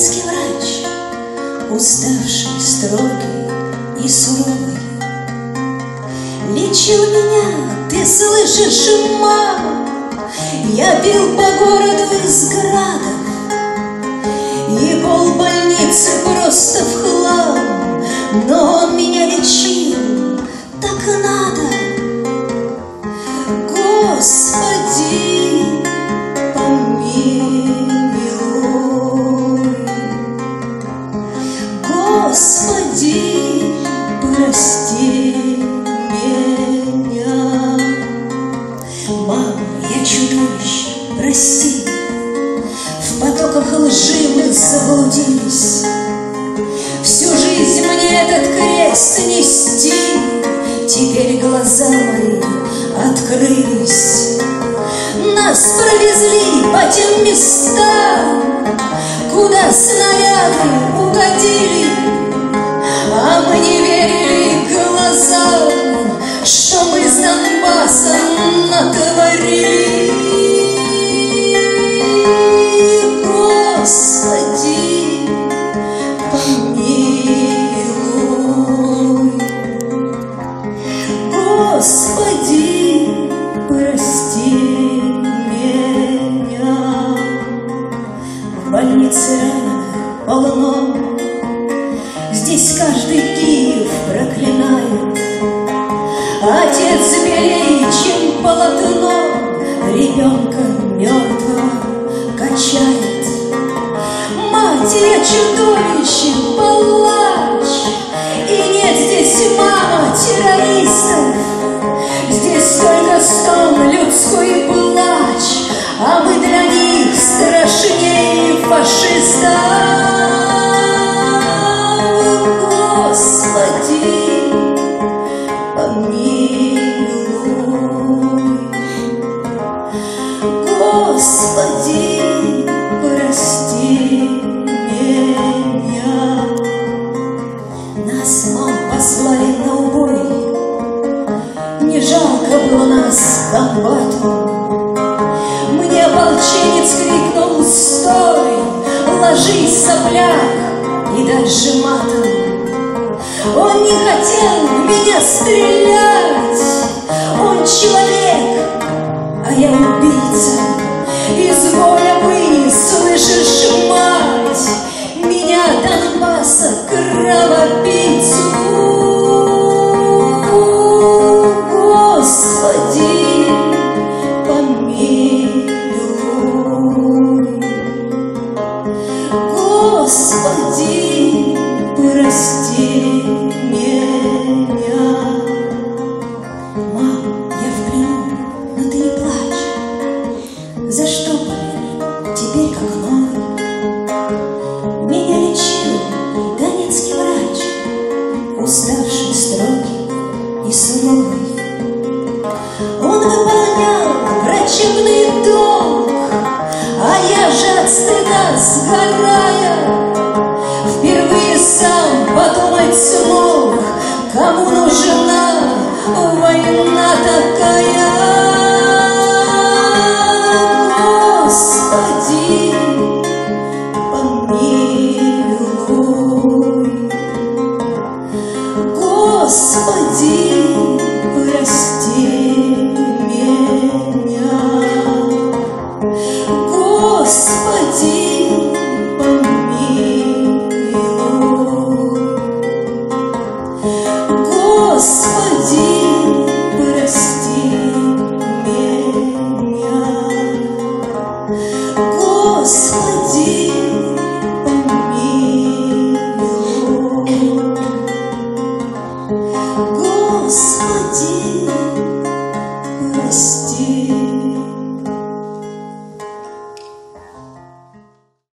Донецкий врач, уставший, строгий и суровый, лечил меня, ты слышишь, мама? Я бил по городу из градов, и полбольницы просто в хлам, но он меня лечил, так надо. Господи, помилуй, Господи, прости меня. Мама, я чудовище, прости, в потоках лжи мы заблудились. Всю жизнь мне этот крест нести, теперь глаза мои открылись. Нас провезли по тем местам, куда снаряды угодили, а мы не верили глазам, что мы с Донбассом натворили. Господи, помилуй, Господи, прости меня. В больнице раненых полно, здесь каждый Киев проклинает. Отец белее, чем полотно, ребенка мертвого качает. Мать, я чудовище, палач, и нет здесь, мама, террористов. Здесь только стон, людской плач, а мы для них страшнее фашистов. Господи, помилуй, Господи, прости меня. Нас, мам, послали на убой, не жалко было нас комбату. Мне ополченец крикнул: стой, ложись, сопляк, и дальше матом. Он не хотел в меня стрелять, он человек, а я убийца. Из боя вы, слышишь, мать, меня, Донбасса, кровопийцу. Господи, помилуй, Господи, прости меня. Мам, я в плену, но ты не плачь. За что болели? Теперь как новый. Меня лечил донецкий врач, уставший, строгий и суровый. Он выполнял врачебный долг, а я же от стыда сгорая впервые сам подумать смог, кому нужна война-то